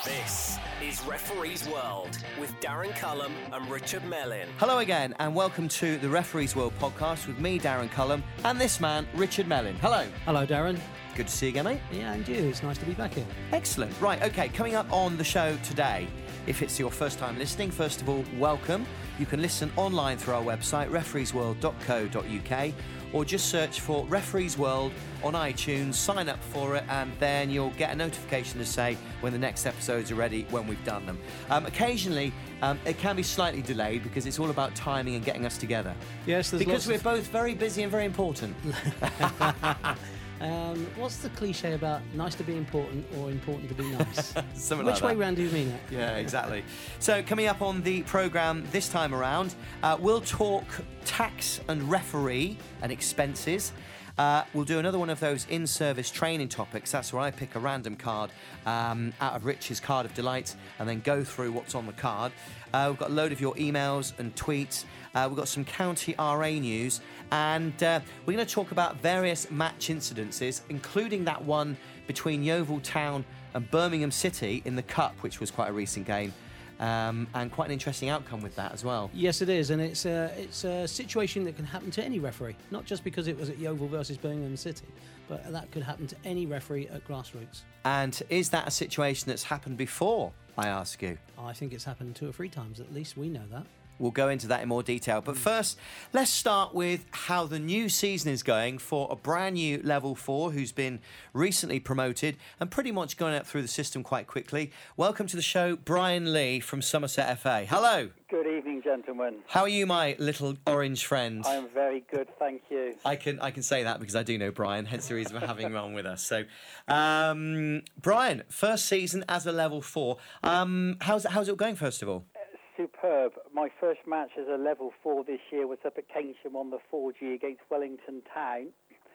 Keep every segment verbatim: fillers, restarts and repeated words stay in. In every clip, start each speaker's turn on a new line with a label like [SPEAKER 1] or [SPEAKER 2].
[SPEAKER 1] This is Referee's World with Darren Cullum and Richard Mellin.
[SPEAKER 2] Hello again and welcome to the Referee's World podcast with me, Darren Cullum, and this man, Richard Mellin. Hello.
[SPEAKER 3] Hello, Darren.
[SPEAKER 2] Good to see you again, mate.
[SPEAKER 3] Yeah, and you. It's nice to be back here.
[SPEAKER 2] Excellent. Right, okay, coming up on the show today, if it's your first time listening, first of all, welcome. You can listen online through our website, referees world dot co dot uk, or just search for Referee's World on iTunes, sign up for it, and then you'll get a notification to say when the next episodes are ready, when we've done them. Um, occasionally, um, it can be slightly delayed because it's all about timing and getting us together.
[SPEAKER 3] Yes, there's
[SPEAKER 2] because
[SPEAKER 3] lots
[SPEAKER 2] we're
[SPEAKER 3] of...
[SPEAKER 2] both very busy and very important.
[SPEAKER 3] um, what's the cliche about nice to be important or important to be nice?
[SPEAKER 2] Something
[SPEAKER 3] Which
[SPEAKER 2] like
[SPEAKER 3] way
[SPEAKER 2] that.
[SPEAKER 3] round do you mean it?
[SPEAKER 2] Yeah, exactly. So coming up on the programme this time around, uh, we'll talk tax and referee and expenses. Uh, we'll do another one of those in-service training topics. That's where I pick a random card um, out of Rich's Card of Delight and then go through what's on the card. Uh, we've got a load of your emails and tweets. Uh, we've got some county R A news. And uh, we're going to talk about various match incidences, including that one between Yeovil Town and Birmingham City in the Cup, which was quite a recent game. Um, and quite an interesting outcome with that as well.
[SPEAKER 3] Yes, it is, and it's a, it's a situation that can happen to any referee, not just because it was at Yeovil versus Birmingham City, but that could happen to any referee at grassroots.
[SPEAKER 2] And is that a situation that's happened before, I ask you?
[SPEAKER 3] I think it's happened two or three times, at least we know that.
[SPEAKER 2] We'll go into that in more detail. But first, let's start with how the new season is going for a brand new Level four who's been recently promoted and pretty much gone out through the system quite quickly. Welcome to the show, Brian Lee from Somerset F A. Hello.
[SPEAKER 4] Good evening, gentlemen.
[SPEAKER 2] How are you, my little orange friend?
[SPEAKER 4] I am very good, thank you.
[SPEAKER 2] I can I can say that because I do know Brian, hence the reason for having him on with us. So, um, Brian, first season as a Level four. Um, how's, how's it going, first of all?
[SPEAKER 4] Superb. My first match as a level four this year was up at Keynsham on the four G against Wellington Town.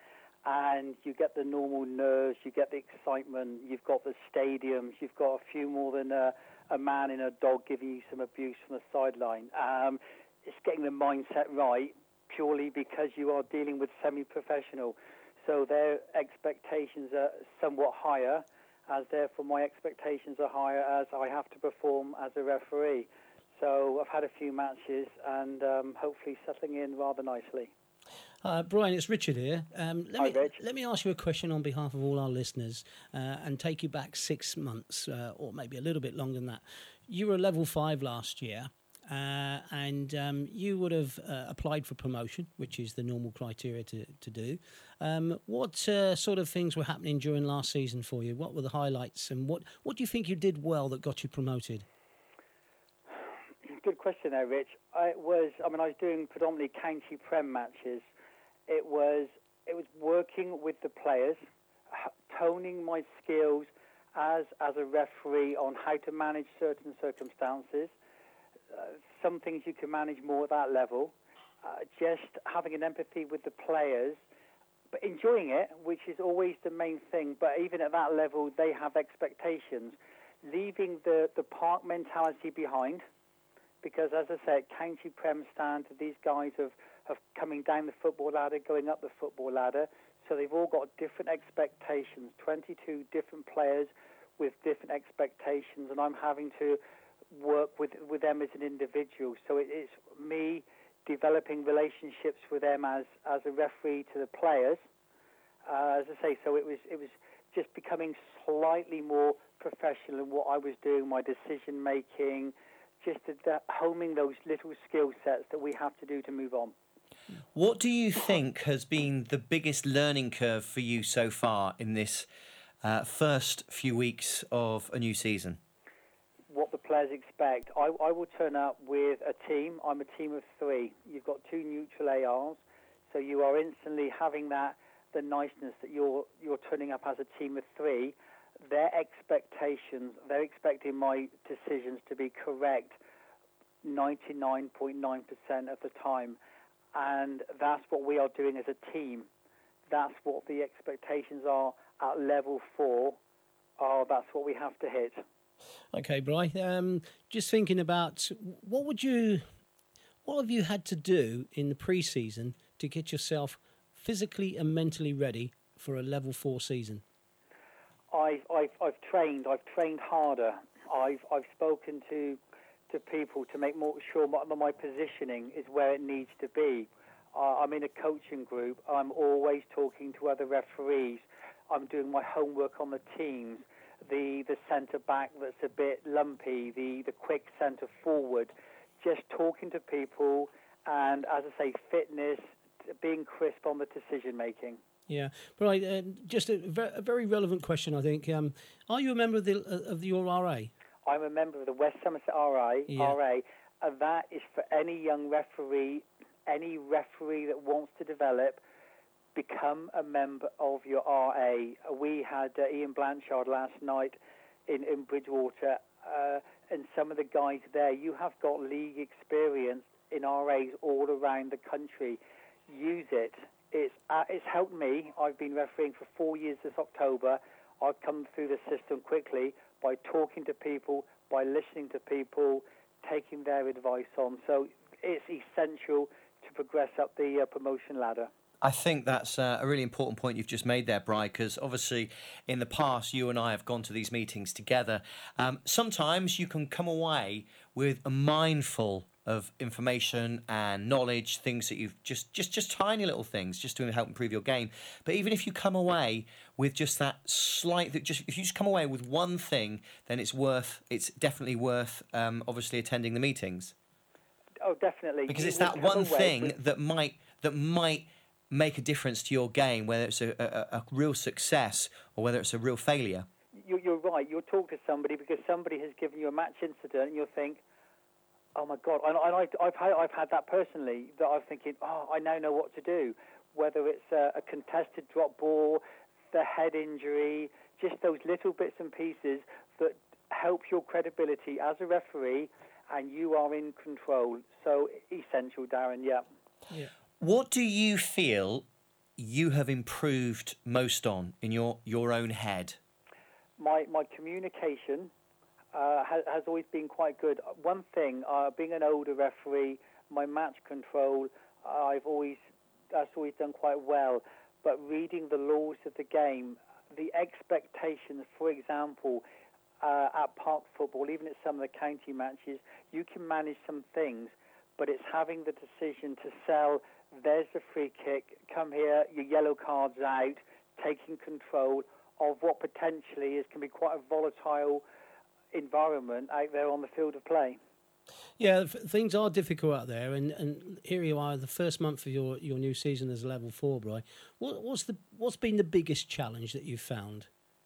[SPEAKER 4] And you get the normal nerves, you get the excitement, you've got the stadiums, you've got a few more than a, a man and a dog giving you some abuse from the sideline. Um, it's getting the mindset right purely because you are dealing with semi-professional. So their expectations are somewhat higher, as therefore my expectations are higher as I have to perform as a referee. So I've had a few matches and um, hopefully settling in rather nicely.
[SPEAKER 3] Uh, Brian, it's Richard here. Um, let,
[SPEAKER 4] Hi,
[SPEAKER 3] me,
[SPEAKER 4] Rich.
[SPEAKER 3] let me ask you a question on behalf of all our listeners uh, and take you back six months uh, or maybe a little bit longer than that. You were a level five last year uh, and um, you would have uh, applied for promotion, which is the normal criteria to, to do. Um, what uh, sort of things were happening during last season for you? What were the highlights and what, what do you think you did well that got you promoted?
[SPEAKER 4] Good question there, Rich. I was, I mean, I was doing predominantly county prem matches. It was, it was working with the players, toning my skills as as a referee on how to manage certain circumstances. Uh, some things you can manage more at that level. Uh, just having an empathy with the players, but enjoying it, which is always the main thing. But even at that level, they have expectations. Leaving the, the park mentality behind. Because, as I said, county prem standard, these guys have, have coming down the football ladder, going up the football ladder, so they've all got different expectations, twenty-two different players with different expectations, and I'm having to work with, with them as an individual. So it, it's me developing relationships with them as, as a referee to the players. Uh, as I say, so it was it was just becoming slightly more professional in what I was doing, my decision-making, just uh, homing those little skill sets that we have to do to move on.
[SPEAKER 2] What do you think has been the biggest learning curve for you so far in this uh, first few weeks of a new season?
[SPEAKER 4] What the players expect. I, I will turn up with a team. I'm a team of three. You've got two neutral A Rs, so you are instantly having that, the niceness that you're you're turning up as a team of three. Their expectations, they're expecting my decisions to be correct ninety-nine point nine percent of the time. And that's what we are doing as a team. That's what the expectations are at level four. Oh, that's what we have to hit.
[SPEAKER 3] Okay, Bri. Um, just thinking about what would you, what have you had to do in the pre-season to get yourself physically and mentally ready for a level four season?
[SPEAKER 4] I've, I've, I've trained. I've trained harder. I've, I've spoken to, to people to make more sure my, my positioning is where it needs to be. Uh, I'm in a coaching group. I'm always talking to other referees. I'm doing my homework on the teams. The the centre back that's a bit lumpy. The the quick centre forward. Just talking to people, and as I say, fitness, being crisp on the decision making.
[SPEAKER 3] Yeah, right. Uh, just a, ve- a very relevant question, I think. Um, are you a member of the uh, of your R A?
[SPEAKER 4] I'm a member of the West Somerset R A.
[SPEAKER 3] Yeah.
[SPEAKER 4] R A, and that is for any young referee, any referee that wants to develop. Become a member of your R A. We had uh, Ian Blanchard last night in in Bridgewater, uh, and some of the guys there. You have got league experience in R As all around the country. Use it. It's uh, it's helped me. I've been refereeing for four years this October. I've come through the system quickly by talking to people, by listening to people, taking their advice on. So it's essential to progress up the uh, promotion ladder.
[SPEAKER 2] I think that's uh, a really important point you've just made there, Bri, because obviously in the past you and I have gone to these meetings together. Um, sometimes you can come away with a mindful of information and knowledge, things that you've just, just, just tiny little things, just to help improve your game. But even if you come away with just that slight, that just if you just come away with one thing, then it's worth, it's definitely worth, um, obviously attending the meetings.
[SPEAKER 4] Oh, definitely.
[SPEAKER 2] Because
[SPEAKER 4] You
[SPEAKER 2] it's
[SPEAKER 4] will
[SPEAKER 2] that
[SPEAKER 4] come
[SPEAKER 2] one
[SPEAKER 4] away
[SPEAKER 2] thing
[SPEAKER 4] with-
[SPEAKER 2] that might that might make a difference to your game, whether it's a, a, a real success or whether it's a real failure.
[SPEAKER 4] You, you're right. You'll talk to somebody because somebody has given you a match incident, and you'll think, "Oh my God!" And, and I, I've had I've had that personally. That I'm thinking, "Oh, I now know what to do." Whether it's a, a contested drop ball, the head injury, just those little bits and pieces that help your credibility as a referee, and you are in control. So essential, Darren. Yeah.
[SPEAKER 3] Yeah.
[SPEAKER 2] What do you feel you have improved most on in your, your own head?
[SPEAKER 4] My my communication uh, has, has always been quite good. One thing, uh, being an older referee, my match control, uh, I've always that's always done quite well. But reading the laws of the game, the expectations, for example, uh, at park football, even at some of the county matches, you can manage some things, but it's having the decision to sell. There's the free kick, come here, your yellow card's out, taking control of what potentially is can be quite a volatile environment out there on the field of play.
[SPEAKER 3] Yeah, f- things are difficult out there, and, and here you are, the first month of your, your new season as a level four, Bri. What, what's the what's been the biggest challenge that you've found?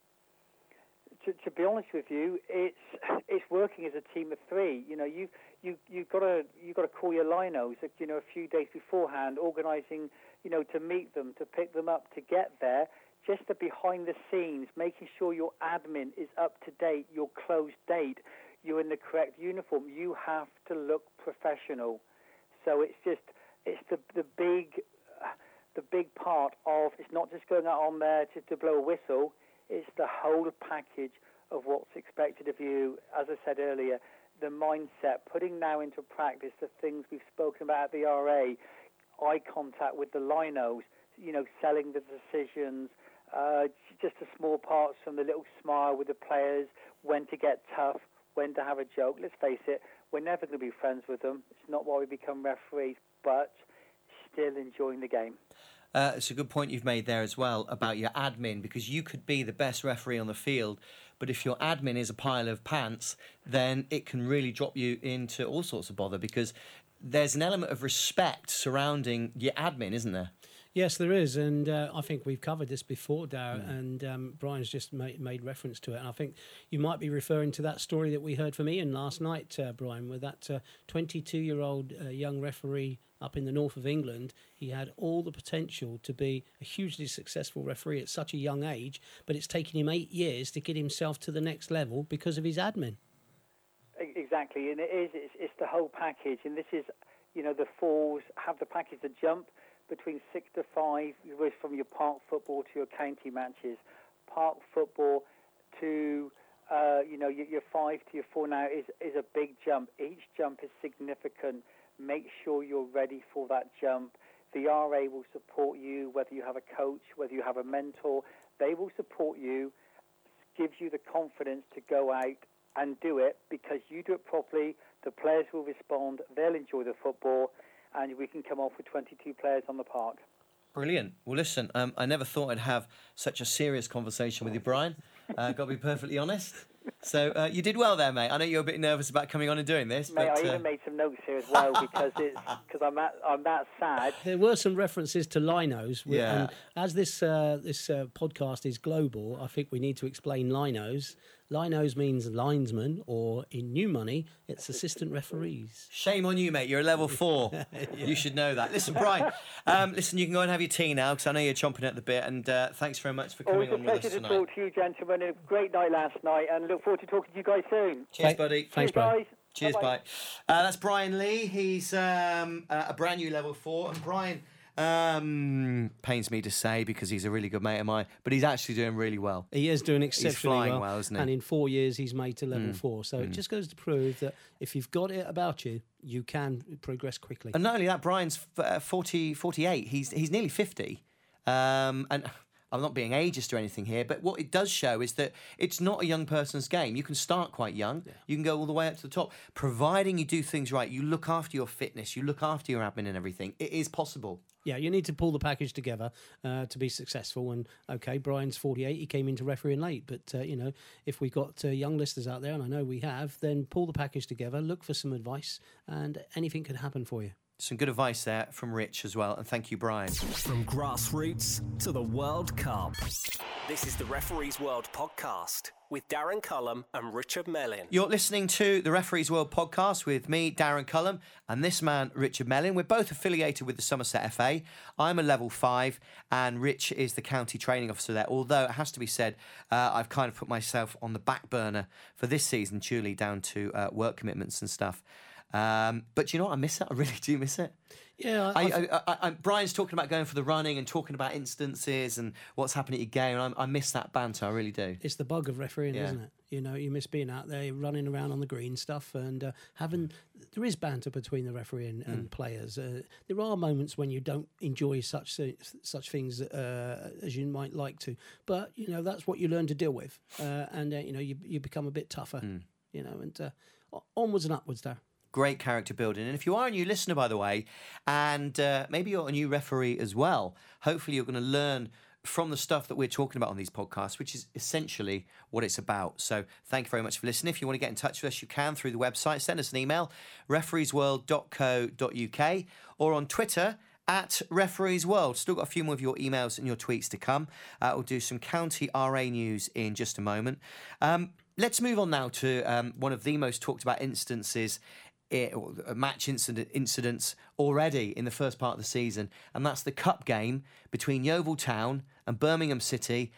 [SPEAKER 4] To, to be honest with you, it's it's working as a team of three. You know, you you you've got to you've got to call your linos. You know, a few days beforehand, organising. You know, to meet them, to pick them up, to get there. Just the behind the scenes, making sure your admin is up to date, your closed date, you're in the correct uniform. You have to look professional. So it's just it's the the big uh, the big part of it's not just going out on there just to blow a whistle. It's the whole package of what's expected of you. As I said earlier, the mindset, putting now into practice the things we've spoken about at the R A, eye contact with the linos, you know, selling the decisions, uh, just the small parts from the little smile with the players, when to get tough, when to have a joke. Let's face it, we're never going to be friends with them. It's not why we become referees, but still enjoying the game.
[SPEAKER 2] Uh, it's a good point you've made there as well about your admin, because you could be the best referee on the field, but if your admin is a pile of pants, then it can really drop you into all sorts of bother, because there's an element of respect surrounding your admin, isn't there?
[SPEAKER 3] Yes, there is, and uh, I think we've covered this before, Darren, mm. and um, Brian's just made, made reference to it. And I think you might be referring to that story that we heard from Ian last night, uh, Brian, with that uh, twenty-two-year-old uh, young referee up in the north of England. He had all the potential to be a hugely successful referee at such a young age, but it's taken him eight years to get himself to the next level because of his admin.
[SPEAKER 4] Exactly, and it is, it's, it's the whole package, and this is, you know, the falls have the package, the jump between six to five, from your park football to your county matches. Park football to, uh, you know, your, your five to your four now is, is a big jump. Each jump is significant. Make sure you're ready for that jump. The R A will support you, whether you have a coach, whether you have a mentor. They will support you. gives you the confidence to go out and do it, because you do it properly, the players will respond, they'll enjoy the football, and we can come off with twenty-two players on the park.
[SPEAKER 2] Brilliant. Well, listen, um, I never thought I'd have such a serious conversation with you, Brian. Uh, got to be perfectly honest. So uh, you did well there, mate. I know you're a bit nervous about coming on and doing this.
[SPEAKER 4] Mate,
[SPEAKER 2] but,
[SPEAKER 4] I
[SPEAKER 2] uh...
[SPEAKER 4] even made some notes here as well because it's because I'm that I'm that sad.
[SPEAKER 3] There were some references to linos.
[SPEAKER 2] Yeah.
[SPEAKER 3] And as this uh, this uh, podcast is global, I think we need to explain linos. Linos means linesman, or in new money, it's assistant referees.
[SPEAKER 2] Shame on you, mate. You're a level four. Yeah. You should know that. Listen, Brian, um, listen, you can go and have your tea now, because I know you're chomping at the bit, and uh, thanks very much for coming
[SPEAKER 4] Always
[SPEAKER 2] on
[SPEAKER 4] a
[SPEAKER 2] with us
[SPEAKER 4] pleasure to
[SPEAKER 2] tonight.
[SPEAKER 4] talk to you, gentlemen. A great night last night, and look forward to talking to you guys soon.
[SPEAKER 2] Cheers, buddy.
[SPEAKER 3] Thanks,
[SPEAKER 4] Cheers,
[SPEAKER 3] Brian.
[SPEAKER 4] guys.
[SPEAKER 2] Cheers,
[SPEAKER 4] Bye-bye.
[SPEAKER 2] bye. Uh, that's Brian Lee. He's um, uh, a brand new level four. And Brian, um, pains me to say because he's a really good mate of mine, but he's actually doing really well.
[SPEAKER 3] He is doing exceptionally
[SPEAKER 2] flying
[SPEAKER 3] well,
[SPEAKER 2] well, isn't he?
[SPEAKER 3] And in four years, he's made to level four. So it just goes to prove that if you've got it about you, you can progress quickly.
[SPEAKER 2] And not only that, Brian's uh, forty, forty-eight. He's he's nearly fifty. Um, and I'm not being ageist or anything here, but what it does show is that it's not a young person's game. You can start quite young. Yeah. You can go all the way up to the top, providing you do things right. You look after your fitness. You look after your admin and everything. It is possible.
[SPEAKER 3] Yeah, you need to pull the package together uh, to be successful. And, OK, Brian's forty-eight. He came into refereeing late. But, uh, you know, if we've got uh, young listeners out there, and I know we have, then pull the package together, look for some advice, and anything could happen for you.
[SPEAKER 2] Some good advice there from Rich as well. And thank you, Brian.
[SPEAKER 1] From grassroots to the World Cup. This is the Referees World podcast with Darren Cullum and Richard Mellin.
[SPEAKER 2] You're listening to the Referees World podcast with me, Darren Cullum, and this man, Richard Mellin. We're both affiliated with the Somerset F A. I'm a level five, and Rich is the county training officer there. Although it has to be said, uh, I've kind of put myself on the back burner for this season, purely down to uh, work commitments and stuff. Um, but you know what? I miss it. I really do miss it.
[SPEAKER 3] Yeah,
[SPEAKER 2] I, I, I, I, I, Brian's talking about going for the running and talking about instances and what's happening at your game. And I, I miss that banter. I really do.
[SPEAKER 3] It's the bug of refereeing,
[SPEAKER 2] Yeah.
[SPEAKER 3] isn't it? You know, you miss being out there, running around on the green stuff, and uh, having. There is banter between the referee and, and players. Uh, there are moments when you don't enjoy such such things uh, as you might like to, but you know that's what you learn to deal with, uh, and uh, you know you you become a bit tougher. You know, and uh, onwards and upwards, there.
[SPEAKER 2] Great character building. And if you are a new listener, by the way, and uh, maybe you're a new referee as well, hopefully you're going to learn from the stuff that we're talking about on these podcasts, which is essentially what it's about. So thank you very much for listening. If you want to get in touch with us, you can through the website. Send us an email, referees world dot co dot uk, or on Twitter at Referees World. Still got a few more of your emails and your tweets to come. Uh, we'll do some county R A news in just a moment. Um, let's move on now to um, one of the most talked about instances It, match incident, incidents already in the first part of the season, and that's the cup game between Yeovil Town and Birmingham City.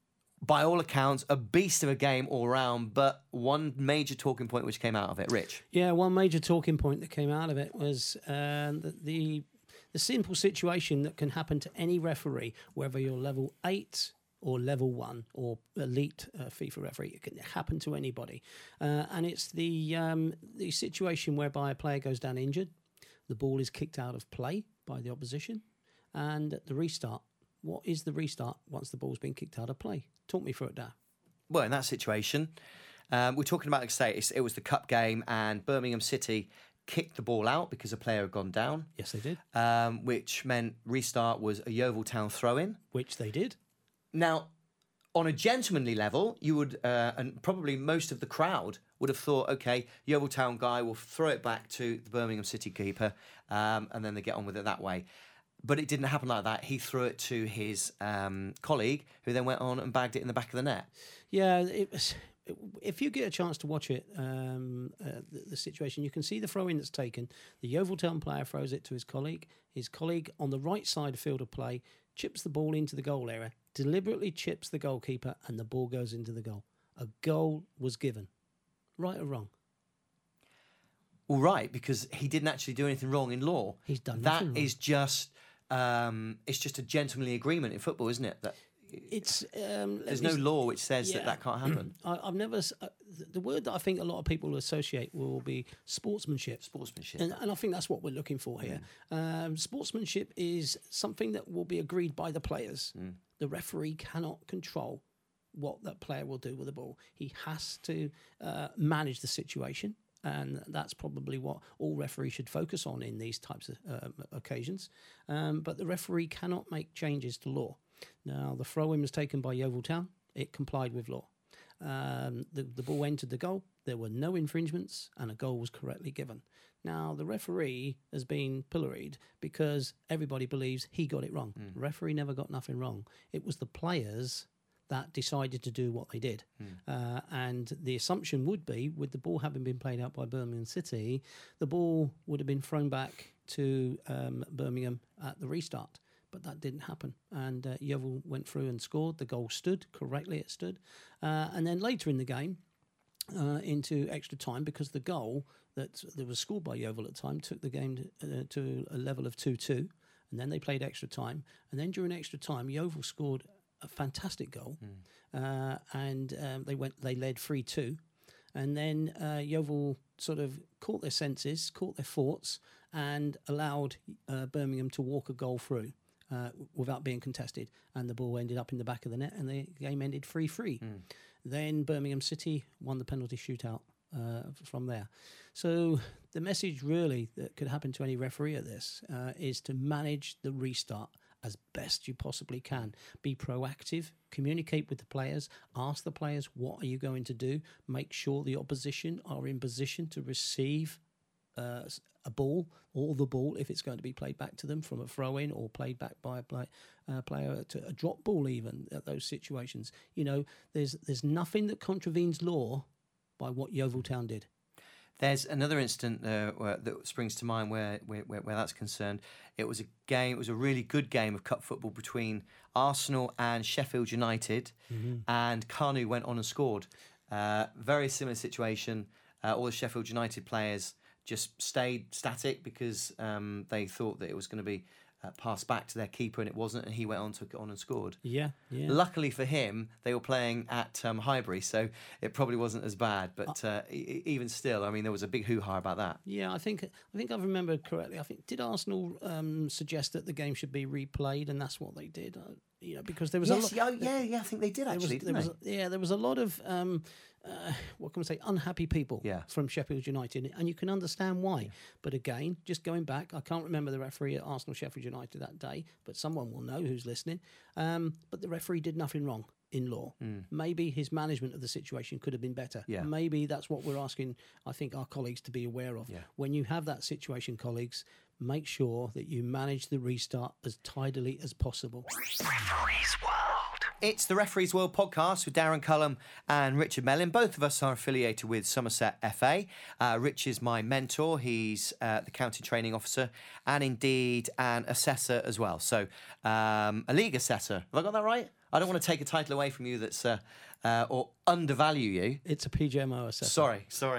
[SPEAKER 2] By all accounts, a beast of a game all round, but one major talking point which came out of it. Rich?
[SPEAKER 3] Yeah, one major talking point that came out of it was uh, the, the the simple situation that can happen to any referee, whether you're level eight or level one or elite uh, FIFA referee. It can happen to anybody. Uh, and it's the um, the situation whereby a player goes down injured, the ball is kicked out of play by the opposition, and at the restart, what is the restart once the ball's been kicked out of play? Talk me through it, Dar.
[SPEAKER 2] Well, in that situation, um, we're talking about, like I say, it's, it was the cup game, and Birmingham City kicked the ball out because a player had gone down.
[SPEAKER 3] Yes, they did.
[SPEAKER 2] Um, which meant restart was a Yeovil Town throw-in.
[SPEAKER 3] Which they did.
[SPEAKER 2] Now, on a gentlemanly level, you would, uh, and probably most of the crowd would have thought, okay, Yeovil Town guy will throw it back to the Birmingham City keeper, um, and then they get on with it that way. But it didn't happen like that. He threw it to his um, colleague, who then went on and bagged it in the back of the net.
[SPEAKER 3] Yeah, it was. If you get a chance to watch it, um, uh, the, the situation, you can see the throw-in that's taken. The Yeovil Town player throws it to his colleague. His colleague on the right side of field of play chips the ball into the goal area, deliberately chips the goalkeeper, and the ball goes into the goal. A goal was given. Right or wrong?
[SPEAKER 2] Well, right, because he didn't actually do anything wrong in law.
[SPEAKER 3] He's done
[SPEAKER 2] that
[SPEAKER 3] nothing wrong.
[SPEAKER 2] is just um, it's just a gentlemanly agreement in football, isn't it? That
[SPEAKER 3] It's um,
[SPEAKER 2] there's no law which says
[SPEAKER 3] yeah.
[SPEAKER 2] that that can't happen.
[SPEAKER 3] I, I've never. Uh, the word that I think a lot of people associate will be sportsmanship.
[SPEAKER 2] Sportsmanship,
[SPEAKER 3] and, and I think that's what we're looking for here. Mm. Um, sportsmanship is something that will be agreed by the players. Mm. The referee cannot control what that player will do with the ball. He has to uh, manage the situation. And that's probably what all referees should focus on in these types of uh, occasions. Um, but the referee cannot make changes to law. Now, the throw-in was taken by Yeovil Town. It complied with law. Um, the, the ball entered the goal. There were no infringements, and a goal was correctly given. Now, the referee has been pilloried because everybody believes he got it wrong. Mm. The referee never got nothing wrong. It was the players that decided to do what they did. Mm. Uh, and the assumption would be, with the ball having been played out by Birmingham City, the ball would have been thrown back to um, Birmingham at the restart. But that didn't happen. And uh, Yeovil went through and scored. The goal stood, correctly it stood. Uh, and then later in the game, uh, into extra time, because the goal that, that was scored by Yeovil at the time took the game to, uh, to a level of two two. And then they played extra time. And then during extra time, Yeovil scored a fantastic goal, mm. uh, and um, they went. They led three two, and then uh, Yeovil sort of caught their senses, caught their thoughts, and allowed uh, Birmingham to walk a goal through uh, without being contested, and the ball ended up in the back of the net, and the game ended three three. Mm. Then Birmingham City won the penalty shootout uh, from there. So the message really that could happen to any referee at this uh, is to manage the restart as best you possibly can. Be proactive, communicate with the players, ask the players, what are you going to do? Make sure the opposition are in position to receive uh, a ball, or the ball, if it's going to be played back to them from a throw-in or played back by a play, uh, player to a drop ball even at those situations. You know, there's there's nothing that contravenes law by what Yeovil Town did.
[SPEAKER 2] There's another incident uh, where, that springs to mind where, where where that's concerned. It was a game. It was a really good game of cup football between Arsenal and Sheffield United, mm-hmm. and Kanu went on and scored. Uh, very similar situation. Uh, all the Sheffield United players just stayed static because um, they thought that it was going to be uh, passed back to their keeper, and it wasn't, and he went on, took it on and scored.
[SPEAKER 3] Yeah, yeah.
[SPEAKER 2] Luckily for him, they were playing at um, Highbury, so it probably wasn't as bad. But uh, e- even still, I mean, there was a big hoo-ha about that.
[SPEAKER 3] Yeah, I think I think I've remembered correctly. I think did Arsenal um, suggest that the game should be replayed, and that's what they did. Uh, you know, because there was
[SPEAKER 2] yes,
[SPEAKER 3] a lot.
[SPEAKER 2] Yeah, yeah, yeah. I think they did actually.
[SPEAKER 3] Was,
[SPEAKER 2] didn't
[SPEAKER 3] there
[SPEAKER 2] they?
[SPEAKER 3] Was, yeah, there was a lot of um, uh, what can we say, unhappy people
[SPEAKER 2] yeah.
[SPEAKER 3] from Sheffield United, and you can understand why. Yeah. But again, just going back, I can't remember the referee at Arsenal Sheffield United that day, but someone will know who's listening. Um, but the referee did nothing wrong in law. Mm. Maybe his management of the situation could have been better.
[SPEAKER 2] Yeah.
[SPEAKER 3] Maybe that's what we're asking, I think, our colleagues to be aware of.
[SPEAKER 2] Yeah.
[SPEAKER 3] When you have that situation, colleagues, make sure that you manage the restart as tidily as possible.
[SPEAKER 1] Referees World.
[SPEAKER 2] It's the Referees World podcast with Darren Cullum and Richard Mellin. Both of us are affiliated with Somerset F A. Uh, Rich is my mentor. He's uh, the county training officer and indeed an assessor as well. So um, a league assessor. Have I got that right? I don't want to take a title away from you that's uh, uh, or undervalue you.
[SPEAKER 3] It's a P G M O assessor.
[SPEAKER 2] Sorry, sorry.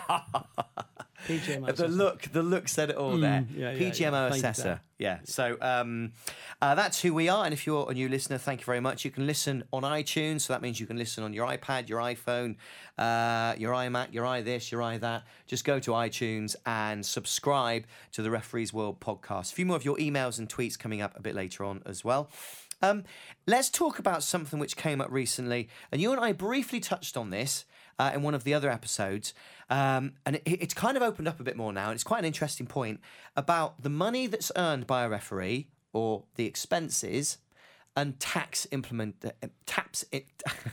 [SPEAKER 3] P G M O
[SPEAKER 2] the
[SPEAKER 3] assessor.
[SPEAKER 2] look, the look said it all
[SPEAKER 3] mm,
[SPEAKER 2] there.
[SPEAKER 3] Yeah, yeah,
[SPEAKER 2] P G M O
[SPEAKER 3] yeah.
[SPEAKER 2] assessor. Yeah. So um, uh, that's who we are. And if you're a new listener, thank you very much. You can listen on iTunes. So that means you can listen on your iPad, your iPhone, uh, your iMac, your iThis, your iThat. Just go to iTunes and subscribe to the Referees World podcast. A few more of your emails and tweets coming up a bit later on as well. Um, let's talk about something which came up recently, and you and I briefly touched on this uh, in one of the other episodes, um, and it, it's kind of opened up a bit more now, and it's quite an interesting point about the money that's earned by a referee, or the expenses, and tax implement uh, tax it,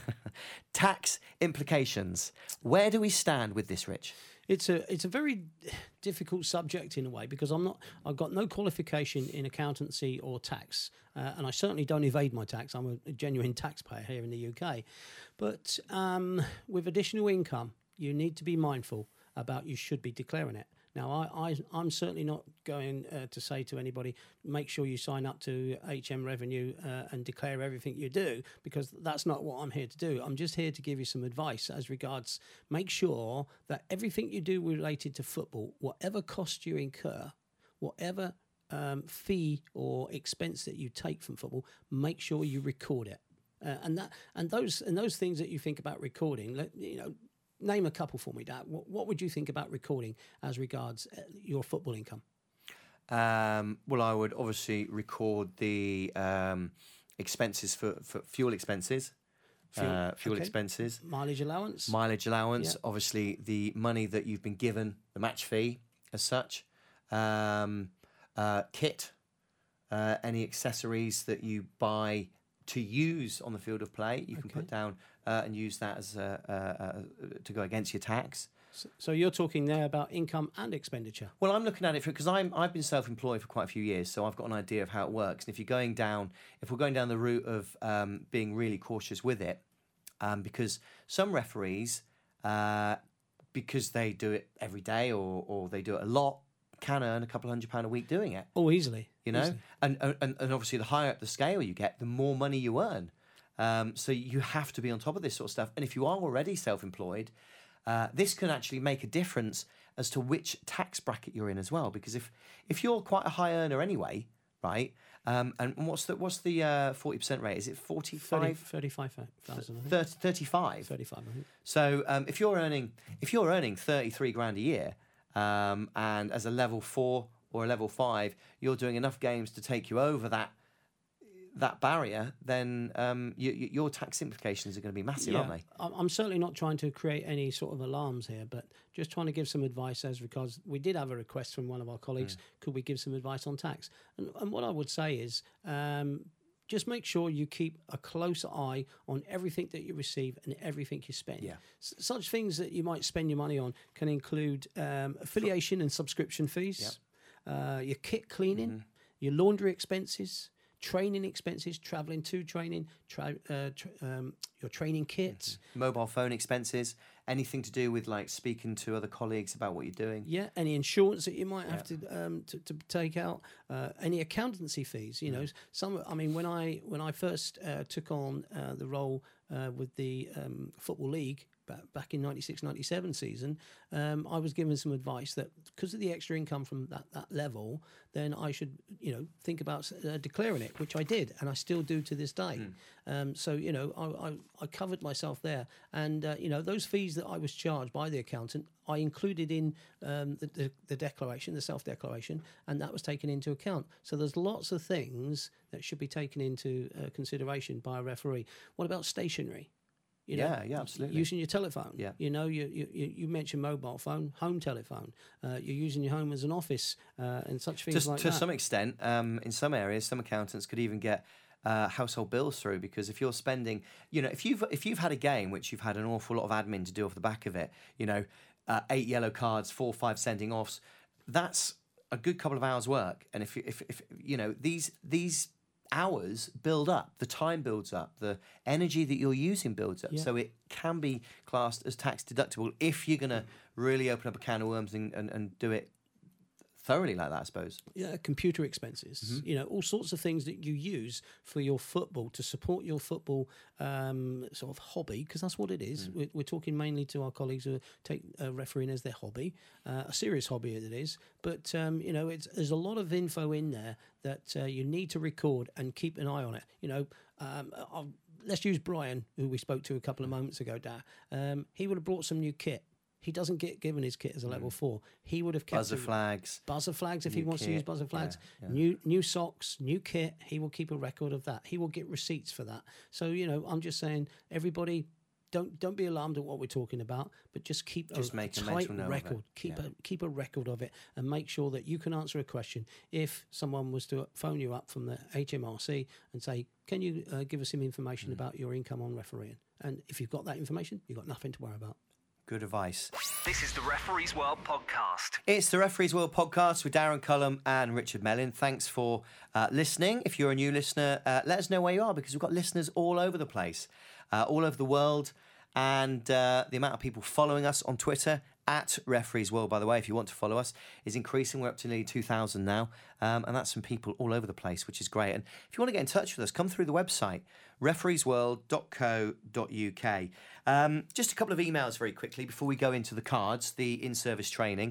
[SPEAKER 2] tax implications. Where do we stand with this, Rich?
[SPEAKER 3] It's a it's a very difficult subject in a way, because I'm not I've got no qualification in accountancy or tax, uh, and I certainly don't evade my tax. I'm a, a genuine taxpayer here in the U K, but um, with additional income, you need to be mindful about you should be declaring it. Now, I, I, I'm certainly not going uh, to say to anybody, make sure you sign up to H M Revenue uh, and declare everything you do, because that's not what I'm here to do. I'm just here to give you some advice as regards, make sure that everything you do related to football, whatever cost you incur, whatever um, fee or expense that you take from football, make sure you record it. Uh, and that and those and those things that you think about recording, you know, name a couple for me, Dad. What, what would you think about recording as regards uh, your football income?
[SPEAKER 2] Um, well, I would obviously record the um, expenses for, for fuel expenses.
[SPEAKER 3] Fuel,
[SPEAKER 2] uh, fuel
[SPEAKER 3] okay.
[SPEAKER 2] expenses,
[SPEAKER 3] Mileage allowance.
[SPEAKER 2] mileage allowance,
[SPEAKER 3] Yeah.
[SPEAKER 2] obviously the money that you've been given, the match fee as such, um, uh, kit, uh, any accessories that you buy to use on the field of play, you can
[SPEAKER 3] Okay.
[SPEAKER 2] put down uh, and use that as a, uh, uh, to go against your tax.
[SPEAKER 3] So, so you're talking there about income and expenditure.
[SPEAKER 2] Well, I'm looking at it because I'm I've been self-employed for quite a few years, so I've got an idea of how it works. And if you're going down, if we're going down the route of um, being really cautious with it, um, because some referees, uh, because they do it every day or or they do it a lot, can earn a couple hundred pound a week doing it.
[SPEAKER 3] Oh, easily.
[SPEAKER 2] You know,
[SPEAKER 3] Easily.
[SPEAKER 2] and, and and obviously the higher up the scale you get, the more money you earn. Um, so you have to be on top of this sort of stuff. And if you are already self-employed, uh, this can actually make a difference as to which tax bracket you're in as well. Because if if you're quite a high earner anyway, right? Um, and what's the what's the uh, forty percent rate? Is it forty-five?
[SPEAKER 3] thirty-five thousand, I think.
[SPEAKER 2] thirty, thirty-five.
[SPEAKER 3] thirty-five, I think.
[SPEAKER 2] So um, if you're earning if you're earning thirty-three grand a year, um, and as a level four or a level five, you're doing enough games to take you over that that barrier, then um, you, you, your tax implications are going to be massive, aren't they?
[SPEAKER 3] I'm I'm certainly not trying to create any sort of alarms here, but just trying to give some advice as because we did have a request from one of our colleagues,
[SPEAKER 2] Mm.
[SPEAKER 3] could we give some advice on tax? And, and what I would say is um, just make sure you keep a close eye on everything that you receive and everything you spend.
[SPEAKER 2] Yeah.
[SPEAKER 3] S- such things that you might spend your money on can include um, affiliation and subscription fees, uh, your kit cleaning,
[SPEAKER 2] Mm-hmm.
[SPEAKER 3] your laundry expenses, training expenses, travelling to training, tra- uh, tra- um, your training kits.
[SPEAKER 2] Mobile phone expenses, anything to do with like speaking to other colleagues about what you're doing.
[SPEAKER 3] Yeah, any insurance that you might have to, um, to to take out, uh, any accountancy fees. You know, some. I mean, when I when I first uh, took on uh, the role uh, with the um, Football League back, back in ninety-six ninety-seven season, um, I was given some advice that because of the extra income from that, that level, then I should, you know, think about uh, declaring it, which I did, and I still do to this day.
[SPEAKER 2] Mm.
[SPEAKER 3] Um, so, you know, I, I, I covered myself there. And, uh, you know, those fees that I was charged by the accountant, I included in um, the, the, the declaration, the self-declaration, and that was taken into account. So there's lots of things that should be taken into uh, consideration by a referee. What about stationery? You know,
[SPEAKER 2] Yeah, yeah, absolutely.
[SPEAKER 3] Using your telephone.
[SPEAKER 2] Yeah.
[SPEAKER 3] You know, you you, you you mentioned mobile phone, home telephone. Uh, you're using your home as an office uh, and such things
[SPEAKER 2] to,
[SPEAKER 3] like
[SPEAKER 2] to
[SPEAKER 3] that.
[SPEAKER 2] some extent, um, in some areas, some accountants could even get uh, household bills through because if you're spending, you know, if you've if you've had a game which you've had an awful lot of admin to do off the back of it, you know, uh, eight yellow cards, four five sending offs, that's a good couple of hours work. And if if, if you know these these hours build up, the time builds up, the energy that you're using builds up,
[SPEAKER 3] Yeah.
[SPEAKER 2] so it can be classed as tax deductible if you're going to really open up a can of worms and, and, and do it thoroughly like that, I suppose.
[SPEAKER 3] Yeah, computer expenses,
[SPEAKER 2] Mm-hmm.
[SPEAKER 3] you know, all sorts of things that you use for your football to support your football um, sort of hobby, because that's what it is.
[SPEAKER 2] Mm.
[SPEAKER 3] We're, we're talking mainly to our colleagues who take uh, refereeing as their hobby, uh, a serious hobby it is. But, um, you know, it's, there's a lot of info in there that uh, you need to record and keep an eye on it. You know, um, I'll, let's use Brian, who we spoke to a couple of moments ago, Da. Um, he would have brought some new kit. He doesn't get given his kit as a level four. He would have kept
[SPEAKER 2] Buzzer
[SPEAKER 3] it-
[SPEAKER 2] flags.
[SPEAKER 3] buzzer flags if he
[SPEAKER 2] New
[SPEAKER 3] wants to
[SPEAKER 2] kit,
[SPEAKER 3] use buzzer flags.
[SPEAKER 2] yeah, yeah.
[SPEAKER 3] New new socks, new kit. He will keep a record of that. He will get receipts for that. So you know, I'm just saying, everybody, don't don't be alarmed at what we're talking about, but just keep
[SPEAKER 2] Just
[SPEAKER 3] a,
[SPEAKER 2] make a
[SPEAKER 3] tight
[SPEAKER 2] mental note of it.
[SPEAKER 3] record. Keep
[SPEAKER 2] Yeah.
[SPEAKER 3] a keep a record of it, and make sure that you can answer a question if someone was to phone you up from the H M R C and say, "Can you uh, give us some information
[SPEAKER 2] Mm.
[SPEAKER 3] about your income on refereeing?" And if you've got that information, you've got nothing to worry about.
[SPEAKER 2] Good advice.
[SPEAKER 1] This is the Referees World podcast.
[SPEAKER 2] It's the Referees World podcast with Darren Cullum and Richard Mellin. Thanks for uh, listening. If you're a new listener, uh, let us know where you are because we've got listeners all over the place, uh, all over the world. And uh, the amount of people following us on Twitter, at Referees World, by the way, if you want to follow us, is increasing. We're up to nearly two thousand now. Um, and that's from people all over the place, which is great. And if you want to get in touch with us, come through the website, referees world dot co dot U K. Um, just a couple of emails very quickly before we go into the cards, the in-service training.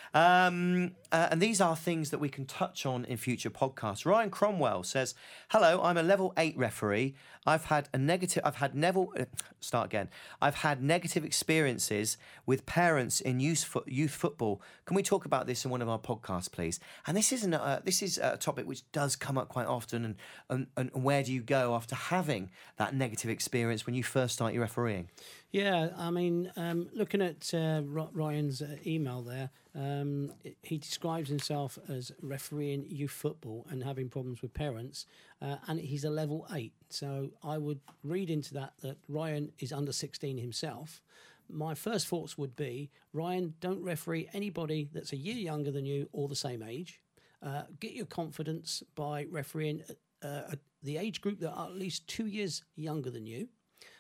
[SPEAKER 2] Um, uh, and these are things that we can touch on in future podcasts. Ryan Cromwell says, "Hello, I'm a level eight referee. I've had a negative. I've had Neville. Uh, start again. I've had negative experiences with parents in youth fo- youth football. Can we talk about this in one of our podcasts, please?" And this isn't. Uh, this is a topic which does come up quite often. And, and and where do you go after having that negative experience when you first start your refereeing?
[SPEAKER 3] Yeah, I mean, um, looking at uh, Ryan's uh, email there, um, he describes himself as refereeing youth football and having problems with parents, uh, and he's a level eight. So I would read into that that Ryan is under sixteen himself. My first thoughts would be, Ryan, don't referee anybody that's a year younger than you or the same age. Uh, get your confidence by refereeing uh, the age group that are at least two years younger than you.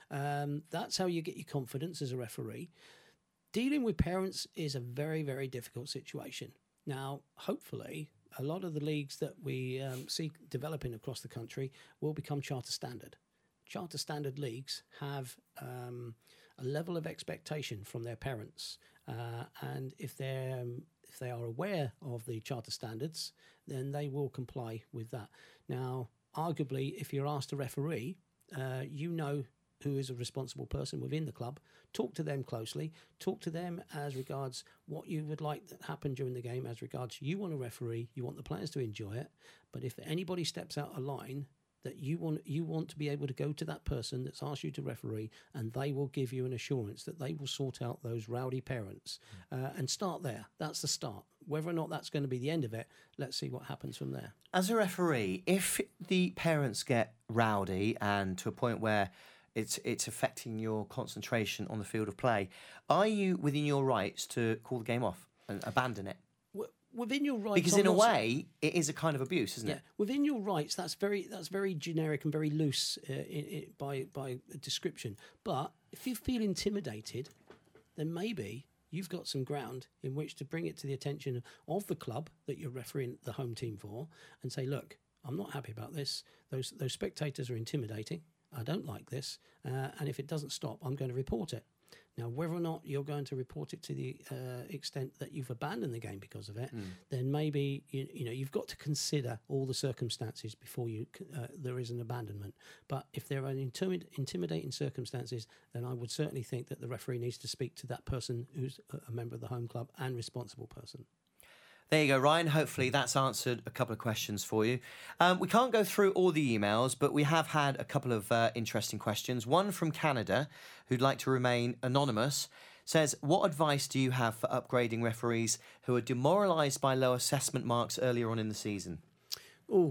[SPEAKER 3] Um, that's how you get your confidence as a referee. Dealing with parents is a very, very difficult situation. Now, hopefully, a lot of the leagues that we um, see developing across the country will become charter standard. Charter standard leagues have um, a level of expectation from their parents, uh, and if they're um, if they are aware of the charter standards, then they will comply with that. Now, arguably, if you're asked to referee, uh, you know who is a responsible person within the club. Talk to them closely. Talk to them as regards what you would like to happen during the game, as regards you want a referee, you want the players to enjoy it. But if anybody steps out of line, that you want you want to be able to go to that person that's asked you to referee, and they will give you an assurance that they will sort out those rowdy parents. Uh, and start there. That's the start. Whether or not that's going to be the end of it, let's see what happens from there.
[SPEAKER 2] As a referee, if the parents get rowdy and to a point where It's it's affecting your concentration on the field of play, are you within your rights to call the game off and abandon it?
[SPEAKER 3] Within your rights,
[SPEAKER 2] because
[SPEAKER 3] I'm
[SPEAKER 2] in a
[SPEAKER 3] not
[SPEAKER 2] way, it is a kind of abuse, isn't
[SPEAKER 3] yeah,
[SPEAKER 2] it?
[SPEAKER 3] Within your rights, that's very that's very generic and very loose uh, in, in, by by description. But if you feel intimidated, then maybe you've got some ground in which to bring it to the attention of the club that you're refereeing the home team for, and say, "Look, I'm not happy about this. Those those spectators are intimidating. I don't like this, uh, and if it doesn't stop, I'm going to report it." Now, whether or not you're going to report it to the uh, extent that you've abandoned the game because of it, mm. then maybe you, you know you've got to consider all the circumstances before you uh, there is an abandonment. But if there are intimid- intimidating circumstances, then I would certainly think that the referee needs to speak to that person who's a member of the home club and responsible person.
[SPEAKER 2] There you go, Ryan. Hopefully that's answered a couple of questions for you. Um, we can't go through all the emails, but we have had a couple of uh, interesting questions. One from Canada, who'd like to remain anonymous, says, "What advice do you have for upgrading referees who are demoralised by low assessment marks earlier on in the season?"
[SPEAKER 3] Oh,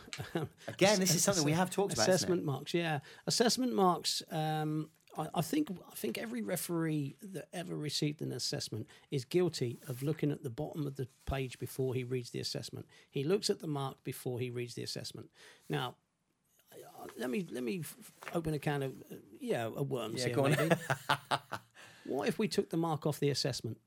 [SPEAKER 2] again, this is something we have talked about.
[SPEAKER 3] Assessment marks, yeah, assessment marks. Um, I, I think I think every referee that ever received an assessment is guilty of looking at the bottom of the page before he reads the assessment. He looks at the mark before he reads the assessment. Now, let me let me open a can of uh, yeah a worms
[SPEAKER 2] yeah,
[SPEAKER 3] here.
[SPEAKER 2] go on.
[SPEAKER 3] Maybe. What if we took the mark off the assessment?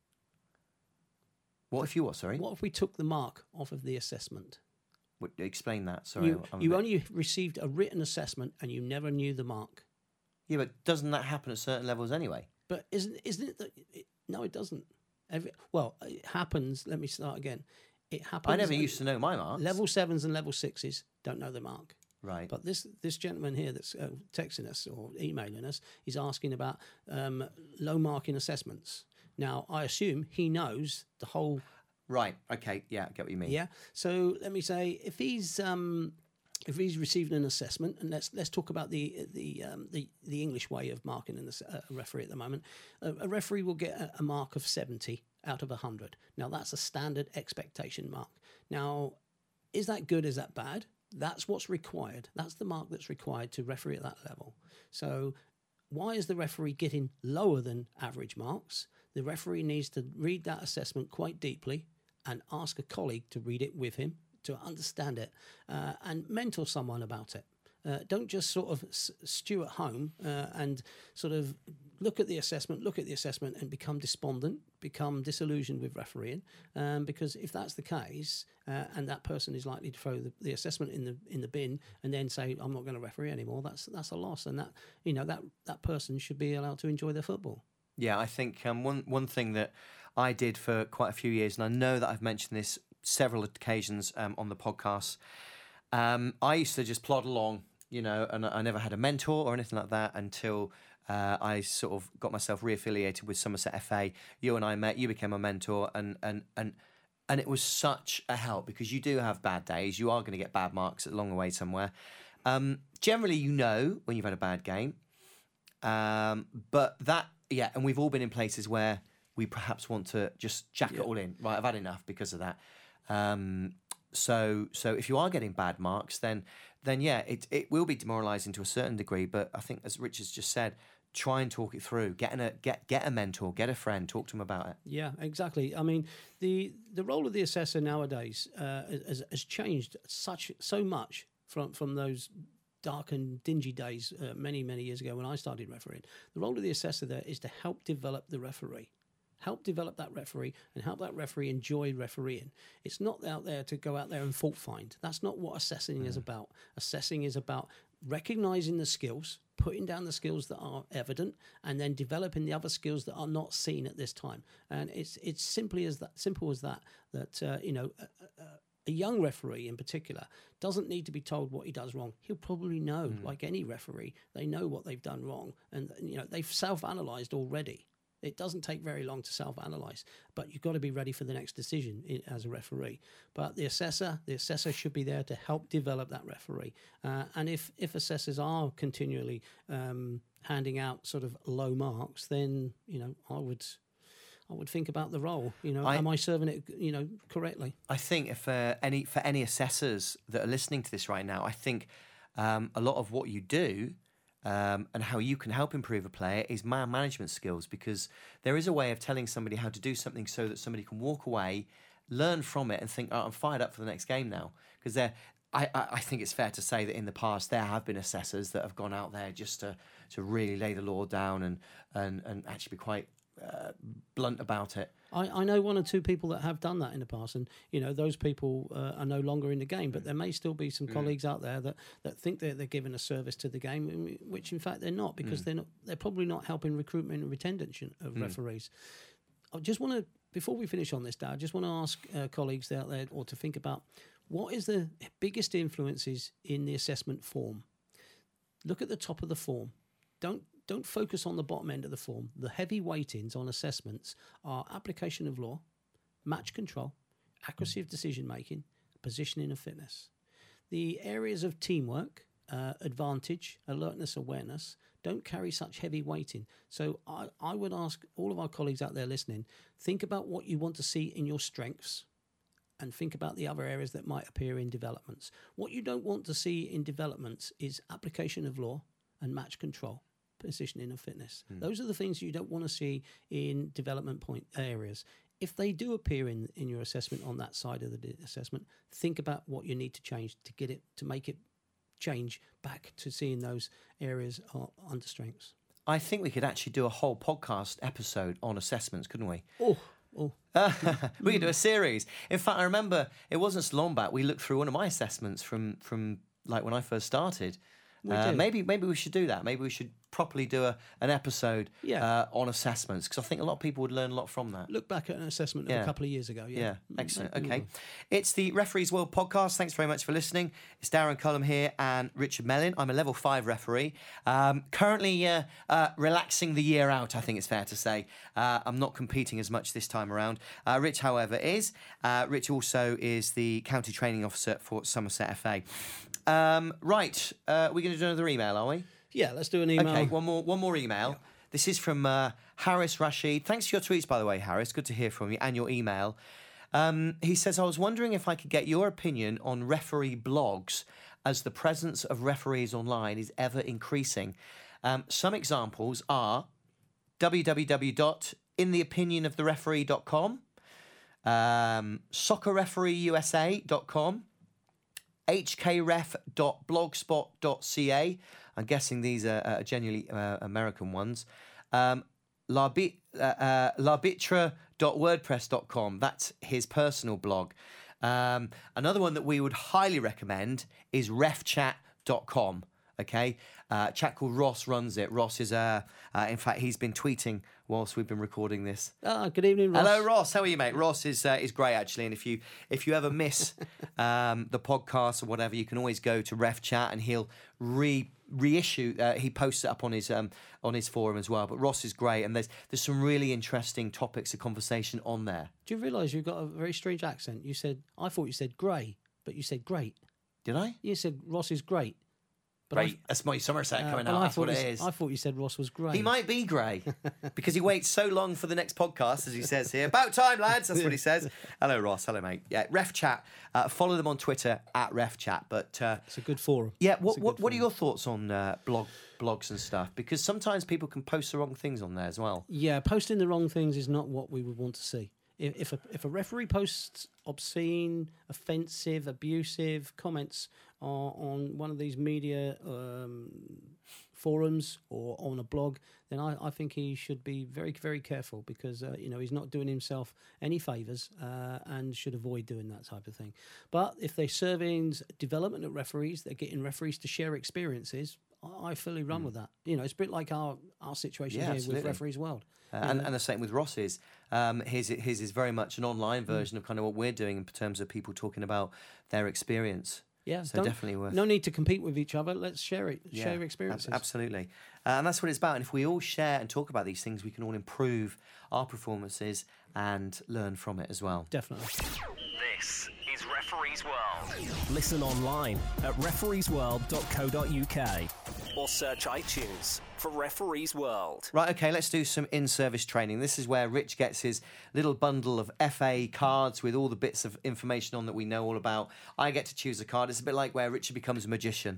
[SPEAKER 2] What if you what? Sorry.
[SPEAKER 3] What if we took the mark off of the assessment?
[SPEAKER 2] What, explain that. Sorry.
[SPEAKER 3] You,
[SPEAKER 2] I'm
[SPEAKER 3] you
[SPEAKER 2] bit...
[SPEAKER 3] only received a written assessment and you never knew the mark.
[SPEAKER 2] Yeah, but doesn't that happen at certain levels anyway?
[SPEAKER 3] But isn't isn't it that? It, no, it doesn't. Every, well, it happens. Let me start again. It happens.
[SPEAKER 2] I never used to know my marks.
[SPEAKER 3] Level sevens and level sixes don't know the mark.
[SPEAKER 2] Right.
[SPEAKER 3] But this this gentleman here that's uh, texting us or emailing us is asking about um, low marking assessments. Now, I assume he knows the whole.
[SPEAKER 2] Right. Okay. Yeah, I get what you mean.
[SPEAKER 3] Yeah. So let me say, if he's um, if he's receiving an assessment, and let's let's talk about the the um, the, the English way of marking an, uh, a referee at the moment. A, a referee will get a, a mark of seventy out of one hundred. Now, that's a standard expectation mark. Now, is that good? Is that bad? That's what's required. That's the mark that's required to referee at that level. So why is the referee getting lower than average marks? The referee needs to read that assessment quite deeply and ask a colleague to read it with him to understand it uh, and mentor someone about it. Uh, don't just sort of s- stew at home uh, and sort of look at the assessment, look at the assessment and become despondent, become disillusioned with refereeing. Um, because if that's the case, uh, and that person is likely to throw the, the assessment in the in the bin and then say, "I'm not going to referee anymore," that's that's a loss, and that you know that that person should be allowed to enjoy their football.
[SPEAKER 2] Yeah, I think um, one one thing that I did for quite a few years, and I know that I've mentioned this several occasions um, on the podcast. Um, I used to just plod along, you know, and I never had a mentor or anything like that until uh, I sort of got myself reaffiliated with Somerset F A. You and I met, you became a mentor, and and and and it was such a help because you do have bad days. You are going to get bad marks along the way somewhere. Um, generally, you know when you've had a bad game. Um, but that, yeah, and we've all been in places where we perhaps want to just jack yeah. it all in. Right, I've had enough because of that. Um, so, so if you are getting bad marks, then, then yeah, it it will be demoralising to a certain degree. But I think, as Richard's just said, try and talk it through. Get in a get get a mentor, get a friend, talk to them about it.
[SPEAKER 3] Yeah, exactly. I mean, the the role of the assessor nowadays uh, has, has changed such so much from from those dark and dingy days uh, many many years ago when I started refereeing. The role of the assessor there is to help develop the referee. Help develop that referee and help that referee enjoy refereeing. It's not out there to go out there and fault find. That's not what assessing mm. is about. Assessing is about recognising the skills, putting down the skills that are evident, and then developing the other skills that are not seen at this time. And it's it's simply as that simple as that. That uh, you know. A, a, A young referee in particular doesn't need to be told what he does wrong. He'll probably know, mm. like any referee, they know what they've done wrong, and you know they've self-analysed already. It doesn't take very long to self-analyse, but you've got to be ready for the next decision as a referee. But the assessor, the assessor should be there to help develop that referee. Uh, and if if assessors are continually um, handing out sort of low marks, then you know I would. I would think about the role. You know, I, am I serving it, you know, correctly? I
[SPEAKER 2] think if uh, any for any assessors that are listening to this right now, I think um, a lot of what you do um, and how you can help improve a player is man management skills, because there is a way of telling somebody how to do something so that somebody can walk away, learn from it, and think, "Oh, I'm fired up for the next game now." Because there, I, I think it's fair to say that in the past there have been assessors that have gone out there just to to really lay the law down and and and actually be quite Uh, blunt about it.
[SPEAKER 3] I, I know one or two people that have done that in the past, and you know those people uh, are no longer in the game, but there may still be some mm. colleagues out there that, that think that they're giving a service to the game, which in fact they're not, because mm. they're not. They're probably not helping recruitment and retention of mm. referees. I just want to, before we finish on this, Dad, I just want to ask uh, colleagues out there, or to think about, what is the biggest influences in the assessment form? Look at the top of the form. Don't. Don't focus on the bottom end of the form. The heavy weightings on assessments are application of law, match control, accuracy of decision making, positioning and fitness. The areas of teamwork, uh, advantage, alertness, awareness don't carry such heavy weighting. So I, I would ask all of our colleagues out there listening, think about what you want to see in your strengths and think about the other areas that might appear in developments. What you don't want to see in developments is application of law and match control, positioning and fitness. Mm. Those are the things you don't want to see in development point areas. If they do appear in, in your assessment on that side of the assessment, think about what you need to change to get it, to make it change back to seeing those areas are under strengths.
[SPEAKER 2] I think we could actually do a whole podcast episode on assessments, couldn't we?
[SPEAKER 3] Oh, oh.
[SPEAKER 2] We could do a series. In fact, I remember it wasn't so long back, we looked through one of my assessments from, from like when I first started. Uh, maybe maybe we should do that. Maybe we should properly do a, an episode
[SPEAKER 3] yeah.
[SPEAKER 2] uh, on assessments, because I think a lot of people would learn a lot from that.
[SPEAKER 3] Look back at an assessment yeah. of a couple of years ago. Yeah,
[SPEAKER 2] yeah. Excellent. Okay. It's the Referees World podcast. Thanks very much for listening. It's Darren Cullum here and Richard Mellin. I'm a level five referee. Um, currently uh, uh, relaxing the year out, I think it's fair to say. Uh, I'm not competing as much this time around. Uh, Rich, however, is. Uh, Rich also is the county training officer for Somerset F A. Um, right, uh, we're going to do another email, are we?
[SPEAKER 3] Yeah, let's do an email.
[SPEAKER 2] Okay, one more, one more email.
[SPEAKER 3] Yeah.
[SPEAKER 2] This is from uh, Harris Rashid. Thanks for your tweets, by the way, Harris. Good to hear from you, and your email. Um, he says, I was wondering if I could get your opinion on referee blogs, as the presence of referees online is ever increasing. Um, some examples are w w w dot in the opinion of the referee dot com, um, soccer referee u s a dot com, h k ref dot blogspot dot c a. I'm guessing these are uh, genuinely uh, American ones. Um, L'arbit- uh, uh, L'arbitra dot wordpress dot com. That's his personal blog. Um, another one that we would highly recommend is ref chat dot com. Okay, uh, a chap called Ross runs it. Ross is, uh, uh, in fact, he's been tweeting whilst we've been recording this.
[SPEAKER 3] Ah, good evening, Ross.
[SPEAKER 2] Hello, Ross. How are you, mate? Ross is uh, is great, actually. And if you if you ever miss um, the podcast or whatever, you can always go to Ref Chat and he'll re reissue. Uh, he posts it up on his um, on his forum as well. But Ross is great, and there's there's some really interesting topics of conversation on there.
[SPEAKER 3] Do you realise you've got a very strange accent? You said, I thought you said grey, but you said great.
[SPEAKER 2] Did I?
[SPEAKER 3] You said Ross is great. But
[SPEAKER 2] Right, that's my Somerset
[SPEAKER 3] uh,
[SPEAKER 2] coming
[SPEAKER 3] but
[SPEAKER 2] out.
[SPEAKER 3] I
[SPEAKER 2] That's
[SPEAKER 3] thought
[SPEAKER 2] what
[SPEAKER 3] you
[SPEAKER 2] it
[SPEAKER 3] s-
[SPEAKER 2] is.
[SPEAKER 3] I thought you said Ross was grey.
[SPEAKER 2] He might be grey because he waits so long for the next podcast, as he says here. About time, lads. That's what he says. Hello, Ross. Hello, mate. Yeah, Ref Chat. Uh, follow them on Twitter at Ref Chat. But uh,
[SPEAKER 3] It's a good forum.
[SPEAKER 2] yeah, what
[SPEAKER 3] It's a
[SPEAKER 2] what,
[SPEAKER 3] good
[SPEAKER 2] what are
[SPEAKER 3] forum.
[SPEAKER 2] your thoughts on uh, blog blogs and stuff? Because sometimes people can post the wrong things on there as well.
[SPEAKER 3] Yeah, posting the wrong things is not what we would want to see. If, if a if a referee posts obscene, offensive, abusive comments on, on one of these media um, forums or on a blog, then I, I think he should be very very careful because uh, you know he's not doing himself any favours uh, and should avoid doing that type of thing. But if they're serving development at referees, they're getting referees to share experiences. I, I fully run with that. You know, it's a bit like our our situation
[SPEAKER 2] Yeah,
[SPEAKER 3] here
[SPEAKER 2] absolutely.
[SPEAKER 3] with Referees World.
[SPEAKER 2] Uh, and, and the same with Ross's. Um, his his is very much an online version of kind of what we're doing in terms of people talking about their experience.
[SPEAKER 3] Yeah,
[SPEAKER 2] So
[SPEAKER 3] don't-
[SPEAKER 2] definitely worth.
[SPEAKER 3] No need to compete with each other. Let's share it,
[SPEAKER 2] Yeah,
[SPEAKER 3] share
[SPEAKER 2] ab-
[SPEAKER 3] experiences.
[SPEAKER 2] absolutely. Uh, and that's what it's about. And if we all share and talk about these things, we can all improve our performances and learn from it as well.
[SPEAKER 3] Definitely.
[SPEAKER 1] This is Referees World. Listen online at referees world dot co dot uk or search iTunes for Referees World.
[SPEAKER 2] Right, okay, let's do some in-service training. This is where Rich gets his little bundle of F A cards with all the bits of information on that we know all about. I get to choose a card. It's a bit like where Richard becomes a magician.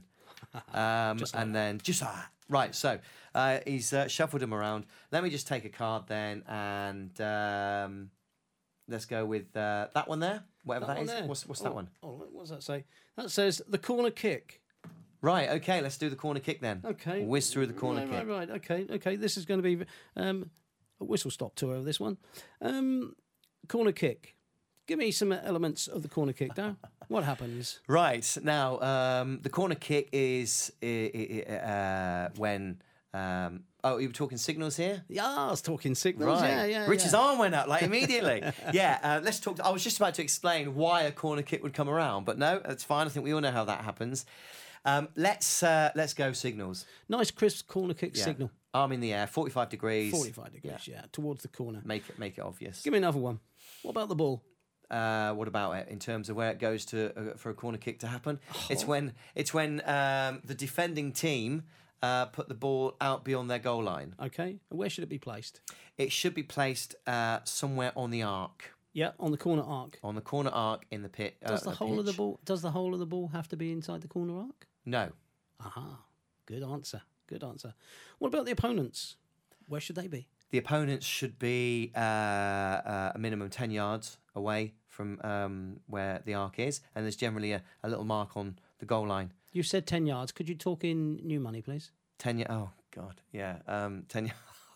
[SPEAKER 2] Um, and then, just like that. Right, so uh, he's uh, shuffled them around. Let me just take a card then, and um, let's go with uh, that one there, whatever that,
[SPEAKER 3] That
[SPEAKER 2] is.
[SPEAKER 3] one there.
[SPEAKER 2] What's, what's
[SPEAKER 3] Oh,
[SPEAKER 2] that one?
[SPEAKER 3] Oh, what does that say? That says the corner kick.
[SPEAKER 2] Right, okay, let's do the corner kick then.
[SPEAKER 3] Okay.
[SPEAKER 2] Whiz through the corner
[SPEAKER 3] right,
[SPEAKER 2] kick.
[SPEAKER 3] Right, right. Okay, okay. This is going to be um, a whistle stop tour of this one. Um, corner kick. Give me some elements of the corner kick, Dan. What happens?
[SPEAKER 2] Right, now, um, the corner kick is i- i- uh, when... Um, oh, you were talking signals here?
[SPEAKER 3] Yeah, I was talking signals.
[SPEAKER 2] Right.
[SPEAKER 3] Yeah, yeah.
[SPEAKER 2] Rich's
[SPEAKER 3] yeah.
[SPEAKER 2] arm went up, like, immediately. yeah, uh, let's talk... I was just about to explain why a corner kick would come around, but no, that's fine. I think we all know how that happens. Um, let's uh, let's go signals.
[SPEAKER 3] Nice crisp corner kick
[SPEAKER 2] Yeah.
[SPEAKER 3] signal.
[SPEAKER 2] Arm in the air, forty-five degrees.
[SPEAKER 3] forty-five degrees, yeah. towards the corner.
[SPEAKER 2] Make it make it obvious.
[SPEAKER 3] Give me another one. What about the ball?
[SPEAKER 2] Uh, what about it in terms of where it goes to uh, for a corner kick to happen? It's when it's when um, the defending team uh, put the ball out beyond their goal line.
[SPEAKER 3] Okay, and where should it be placed?
[SPEAKER 2] It should be placed uh, somewhere on the arc,
[SPEAKER 3] Yeah, on the corner arc.
[SPEAKER 2] on the corner arc in the pit.
[SPEAKER 3] Does
[SPEAKER 2] uh,
[SPEAKER 3] the whole of the
[SPEAKER 2] pitch.
[SPEAKER 3] ball? Does the whole of the ball have to be inside the corner arc?
[SPEAKER 2] No.
[SPEAKER 3] Aha, good answer. Good answer. What about the opponents? Where should they be?
[SPEAKER 2] The opponents should be uh, uh, a minimum ten yards away from um, where the arc is, and there's generally a, a little mark on the goal line.
[SPEAKER 3] You said ten yards. Could you talk in new money, please?
[SPEAKER 2] Ten. Y- oh God, yeah. Um, ten.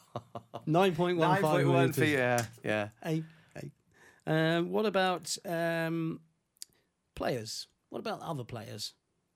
[SPEAKER 3] Nine point one
[SPEAKER 2] Nine
[SPEAKER 3] five
[SPEAKER 2] point one
[SPEAKER 3] metres.
[SPEAKER 2] feet. Yeah, yeah.
[SPEAKER 3] Eight, eight. Um, what about um, players? What about other players?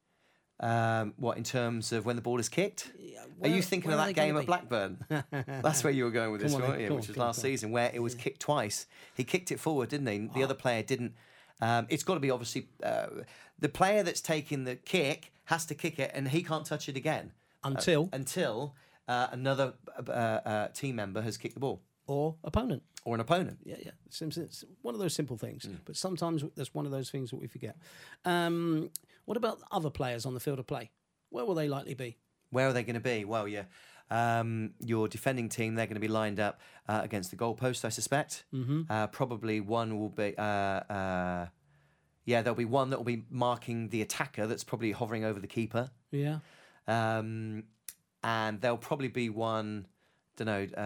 [SPEAKER 2] Um, what in terms of when the ball is kicked?
[SPEAKER 3] Yeah,
[SPEAKER 2] Are
[SPEAKER 3] where-
[SPEAKER 2] you thinking
[SPEAKER 3] where
[SPEAKER 2] of
[SPEAKER 3] are
[SPEAKER 2] that
[SPEAKER 3] they
[SPEAKER 2] game
[SPEAKER 3] gonna
[SPEAKER 2] at
[SPEAKER 3] be?
[SPEAKER 2] Blackburn? That's where you were going with this,
[SPEAKER 3] Come on
[SPEAKER 2] weren't
[SPEAKER 3] then,
[SPEAKER 2] you?
[SPEAKER 3] come
[SPEAKER 2] Which
[SPEAKER 3] on,
[SPEAKER 2] was
[SPEAKER 3] come on,
[SPEAKER 2] last
[SPEAKER 3] come on.
[SPEAKER 2] season, where it was kicked twice. He kicked it forward, didn't he? The other player didn't. Um, it's got to be obviously uh, the player that's taking the kick has to kick it, and he can't touch it again
[SPEAKER 3] Until
[SPEAKER 2] until uh, another uh, uh, team member has kicked the ball
[SPEAKER 3] or opponent.
[SPEAKER 2] or an opponent.
[SPEAKER 3] Yeah, yeah. It's, sim- it's one of those simple things,
[SPEAKER 2] Mm.
[SPEAKER 3] but sometimes that's one of those things that we forget. Um, what about other players on the field of play? Where will they likely be?
[SPEAKER 2] Where are they going to be? Well, yeah, um, your defending team, they're going to be lined up uh, against the goalpost, I suspect. Mm-hmm. Uh, probably one will be, uh, uh, yeah, there'll be one that will be marking the attacker that's probably hovering over the keeper.
[SPEAKER 3] Yeah.
[SPEAKER 2] Um, and there'll probably be one don't know.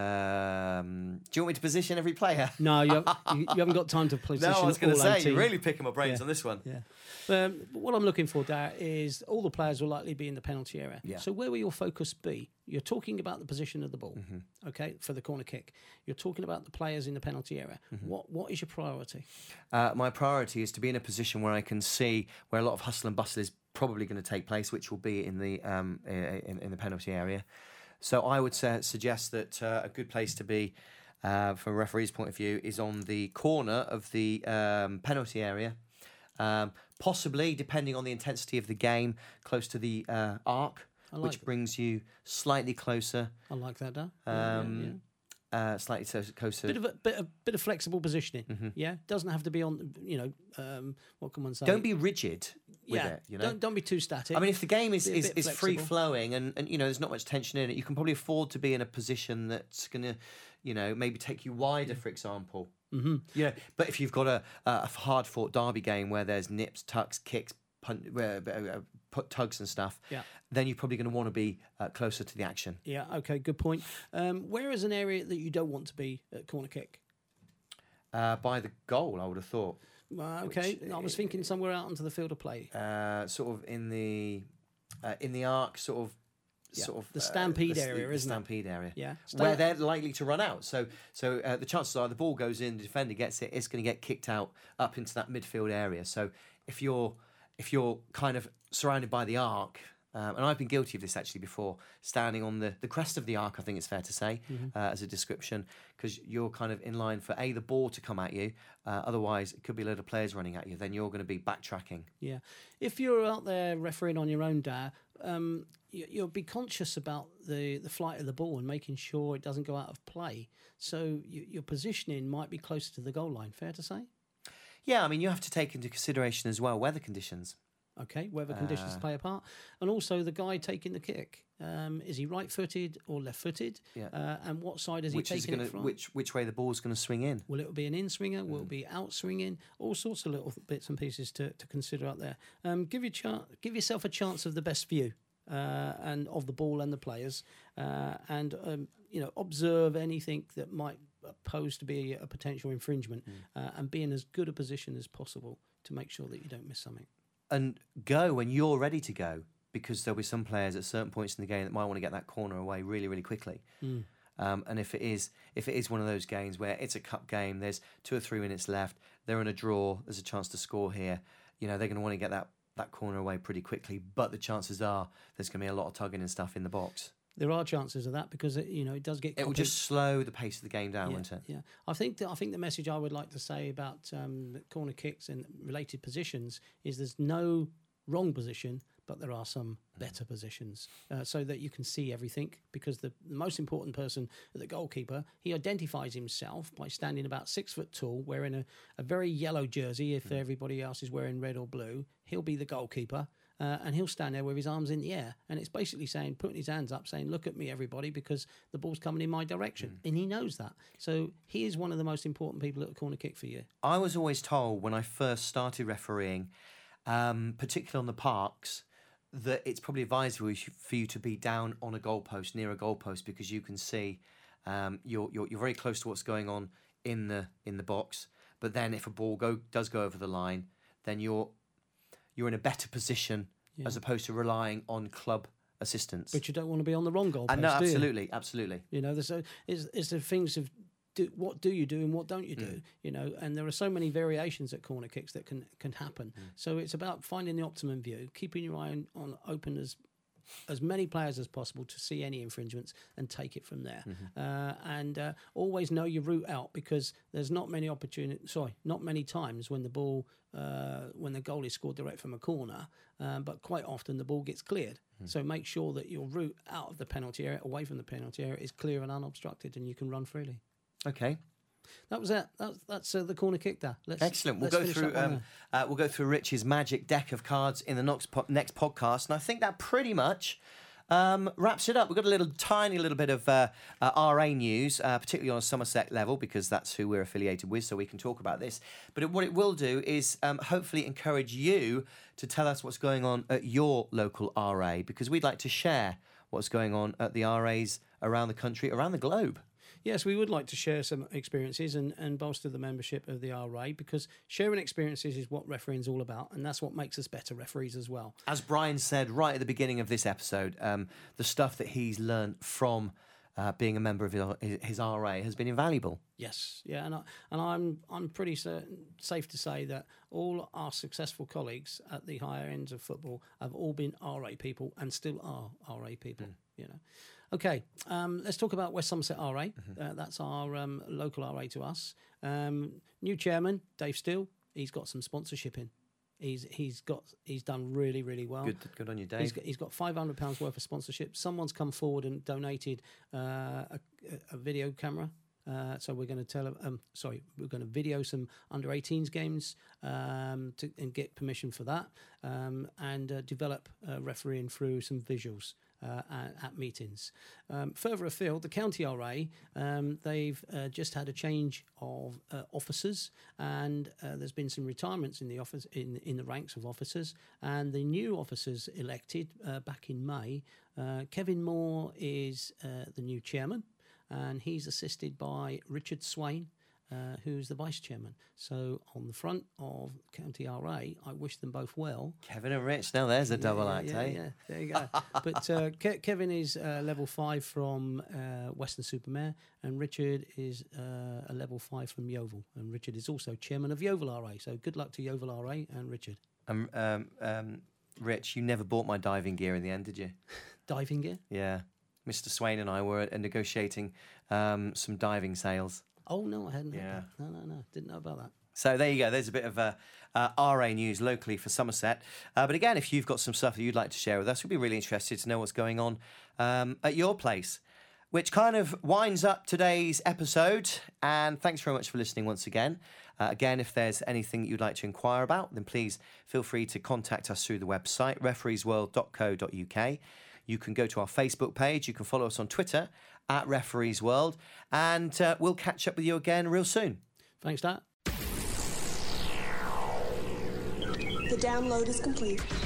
[SPEAKER 2] Um, do you want me to position every player?
[SPEAKER 3] No, you, have, you, you haven't got time to position.
[SPEAKER 2] No, I was going to say
[SPEAKER 3] eighteen.
[SPEAKER 2] you're really picking my brains
[SPEAKER 3] Yeah.
[SPEAKER 2] on this one.
[SPEAKER 3] Yeah. Um, but what I'm looking for, Dar, is all the players will likely be in the penalty area.
[SPEAKER 2] Yeah.
[SPEAKER 3] So where will your focus be? You're talking about the position of the ball,
[SPEAKER 2] Mm-hmm.
[SPEAKER 3] okay, for the corner kick. You're talking about the players in the penalty area.
[SPEAKER 2] Mm-hmm.
[SPEAKER 3] What What is your priority?
[SPEAKER 2] Uh, my priority is to be in a position where I can see where a lot of hustle and bustle is probably going to take place, which will be in the um, in, in the penalty area. So I would say, suggest that uh, a good place to be, uh, from a referee's point of view, is on the corner of the um, penalty area. Um, possibly, depending on the intensity of the game, close to the uh, arc,
[SPEAKER 3] I like
[SPEAKER 2] which
[SPEAKER 3] that.
[SPEAKER 2] brings you slightly closer.
[SPEAKER 3] I like that, Dar. Yeah,
[SPEAKER 2] Um,
[SPEAKER 3] yeah, yeah.
[SPEAKER 2] Uh, slightly so- closer.
[SPEAKER 3] Bit of a bit of, bit of flexible positioning.
[SPEAKER 2] Mm-hmm.
[SPEAKER 3] Yeah, doesn't have to be on. You know, um, what can one say?
[SPEAKER 2] Don't be rigid with
[SPEAKER 3] yeah,
[SPEAKER 2] it. You know,
[SPEAKER 3] don't don't be too static.
[SPEAKER 2] I mean, if the game is,
[SPEAKER 3] Be a
[SPEAKER 2] is,
[SPEAKER 3] bit
[SPEAKER 2] is free
[SPEAKER 3] flexible.
[SPEAKER 2] flowing and, and you know there's not much tension in it, you can probably afford to be in a position that's going to, you know, maybe take you wider, for example. Mm-hmm. Yeah, but if you've got a, a hard fought derby game where there's nips, tucks, kicks, punt, uh, uh, put tugs and stuff,
[SPEAKER 3] Yeah.
[SPEAKER 2] then you're probably going to want to be uh, closer to the action.
[SPEAKER 3] Yeah, okay, good point. Um, where is an area that you don't want to be at corner kick?
[SPEAKER 2] Uh, by the goal, I would have thought.
[SPEAKER 3] Uh, okay,
[SPEAKER 2] Which,
[SPEAKER 3] I was thinking somewhere out onto the field of play.
[SPEAKER 2] Uh, sort of in the uh, in the arc, sort of.
[SPEAKER 3] Yeah,
[SPEAKER 2] Sort of
[SPEAKER 3] the
[SPEAKER 2] uh,
[SPEAKER 3] stampede
[SPEAKER 2] the,
[SPEAKER 3] area,
[SPEAKER 2] the
[SPEAKER 3] isn't it?
[SPEAKER 2] stampede area,
[SPEAKER 3] Yeah.
[SPEAKER 2] where
[SPEAKER 3] Sta-
[SPEAKER 2] they're likely to run out. So, so uh, the chances are the ball goes in, the defender gets it, it's going to get kicked out up into that midfield area. So, if you're if you're kind of surrounded by the arc, um, and I've been guilty of this actually before, standing on the, the crest of the arc, I think it's fair to say,
[SPEAKER 3] Mm-hmm.
[SPEAKER 2] uh, as a description, because you're kind of in line for a the ball to come at you. Uh, otherwise, it could be a load of players running at you. Then you're going to be backtracking.
[SPEAKER 3] Yeah. If you're out there refereeing on your own, Dar, um, you, you'll be conscious about the, the flight of the ball and making sure it doesn't go out of play. So you, your positioning might be closer to the goal line. Fair to say?
[SPEAKER 2] Yeah, I mean, you have to take into consideration as well weather conditions.
[SPEAKER 3] Okay, weather conditions
[SPEAKER 2] Uh,
[SPEAKER 3] play a part, and also the guy taking the kick. Um, is he right-footed or left-footed?
[SPEAKER 2] Yeah.
[SPEAKER 3] Uh, and what side is he
[SPEAKER 2] Which is
[SPEAKER 3] taking
[SPEAKER 2] going
[SPEAKER 3] it
[SPEAKER 2] to
[SPEAKER 3] from?
[SPEAKER 2] which which way the ball's going to swing in.
[SPEAKER 3] Will it be an in swinger? Will
[SPEAKER 2] Mm.
[SPEAKER 3] it be out swinging? All sorts of little bits and pieces to, to consider out there. Um, give your chance, give yourself a chance of the best view uh, and of the ball and the players, uh, and um, you know observe anything that might pose to be a potential infringement,
[SPEAKER 2] Mm.
[SPEAKER 3] uh, and be in as good a position as possible to make sure that you don't miss something.
[SPEAKER 2] And go when you're ready to go, because there'll be some players at certain points in the game that might want to get that corner away really, really quickly.
[SPEAKER 3] Mm.
[SPEAKER 2] Um, and if it is if it is one of those games where it's a cup game, there's two or three minutes left, they're in a draw, there's a chance to score here, you know, they're going to want to get that, that corner away pretty quickly. But the chances are there's going to be a lot of tugging and stuff in the box.
[SPEAKER 3] There are chances of that because it, you know it does get.
[SPEAKER 2] It will
[SPEAKER 3] copied.
[SPEAKER 2] just slow the pace of the game down,
[SPEAKER 3] yeah,
[SPEAKER 2] won't it?
[SPEAKER 3] Yeah, I think that, I think the message I would like to say about um, corner kicks and related positions is there's no wrong position, but there are some better positions, uh, so that you can see everything. Because the, the most important person, the goalkeeper, he identifies himself by standing about six foot tall, wearing a, a very yellow jersey. If everybody else is wearing red or blue, he'll be the goalkeeper. Uh, and he'll stand there with his arms in the air. And it's basically saying, putting his hands up, saying, look at me, everybody, because the ball's coming in my direction. Mm. And he knows that. So he is one of the most important people at a corner kick for you.
[SPEAKER 2] I was always told when I first started refereeing, um, particularly on the parks, that it's probably advisable for you to be down on a goalpost, near a goalpost, because you can see um, you're, you're you're very close to what's going on in the in the box. But then if a ball go does go over the line, then you're you're in a better position yeah. as opposed to relying on club assistance.
[SPEAKER 3] But you don't want to be on the wrong goalpost,
[SPEAKER 2] uh, no,
[SPEAKER 3] do you?
[SPEAKER 2] absolutely, absolutely.
[SPEAKER 3] You know, there's a, is is the things of do, what do you do and what don't you do? Mm. You know, and there are so many variations at corner kicks that can can happen. Mm. So it's about finding the optimum view, keeping your eye on, on open as as many players as possible to see any infringements and take it from there. Mm-hmm. Uh, and uh, always know your route out, because there's not many opportunities. Sorry, not many times when the ball, uh, when the goal is scored direct from a corner, um, but quite often the ball gets cleared. Mm-hmm. So make sure that your route out of the penalty area, away from the penalty area, is clear and unobstructed, and you can run freely.
[SPEAKER 2] Okay.
[SPEAKER 3] That was it. That's, that's uh, the corner kick there. Let's,
[SPEAKER 2] Excellent. We'll
[SPEAKER 3] let's
[SPEAKER 2] go through. Um, uh, we'll go through Rich's magic deck of cards in the next po- next podcast, and I think that pretty much um, wraps it up. We've got a little tiny little bit of uh, uh, R A news, uh, particularly on a Somerset level, because that's who we're affiliated with, so we can talk about this. But it, what it will do is um, hopefully encourage you to tell us what's going on at your local R A, because we'd like to share what's going on at the R As around the country, around the globe.
[SPEAKER 3] Yes, we would like to share some experiences and, and bolster the membership of the R A, because sharing experiences is what refereeing is all about, and that's what makes us better referees as well.
[SPEAKER 2] As Brian said right at the beginning of this episode, um, the stuff that he's learned from uh, being a member of his, his R A has been invaluable.
[SPEAKER 3] Yes, yeah, and I, and I'm I'm pretty certain, safe to say that all our successful colleagues at the higher ends of football have all been R A people and still are R A people. Mm. You know. Okay, um, let's talk about West Somerset R A. Mm-hmm. Uh, that's our um, local R A to us. Um, new chairman, Dave Steele. He's got some sponsorship in. He's he's got he's done really really well.
[SPEAKER 2] Good, good on you, Dave.
[SPEAKER 3] He's got, he's got five hundred pounds worth of sponsorship. Someone's come forward and donated uh, a, a video camera. Uh, so we're going to tell um sorry we're going to video some under eighteens games um, to, and get permission for that um, and uh, develop uh, refereeing through some visuals. Uh, at, at meetings. Um, further afield, the County R A, um, they've uh, just had a change of uh, officers, and uh, there's been some retirements in the office in in the ranks of officers. And the new officers elected uh, back in May. Uh, Kevin Moore is uh, the new chairman, and he's assisted by Richard Swain, Uh, who's the vice chairman. So on the front of County R A, I wish them both well.
[SPEAKER 2] Kevin and Rich, now there's a
[SPEAKER 3] yeah,
[SPEAKER 2] double
[SPEAKER 3] yeah,
[SPEAKER 2] act,
[SPEAKER 3] yeah,
[SPEAKER 2] eh?
[SPEAKER 3] Yeah, there you go. But uh, Ke- Kevin is uh, level five from uh, Weston-super-Mare, and Richard is uh, a level five from Yeovil. And Richard is also chairman of Yeovil R A. So good luck to Yeovil R A and Richard.
[SPEAKER 2] Um, um, um, Rich, you never bought my diving gear in the end, did you?
[SPEAKER 3] Diving gear?
[SPEAKER 2] Yeah. Mister Swain and I were uh, negotiating um, some diving sales.
[SPEAKER 3] Oh, no, I hadn't heard
[SPEAKER 2] Yeah.
[SPEAKER 3] that. No, no, no. Didn't know about that.
[SPEAKER 2] So there you go. There's a bit of uh, uh, R A news locally for Somerset. Uh, but again, if you've got some stuff that you'd like to share with us, we'd be really interested to know what's going on um, at your place. Which kind of winds up today's episode. And thanks very much for listening once again. Uh, again, if there's anything that you'd like to inquire about, then please feel free to contact us through the website, referees world dot co dot uk. You can go to our Facebook page. You can follow us on Twitter at Referees World. And uh, we'll catch up with you again real soon.
[SPEAKER 3] Thanks, Dad.
[SPEAKER 5] The download is complete.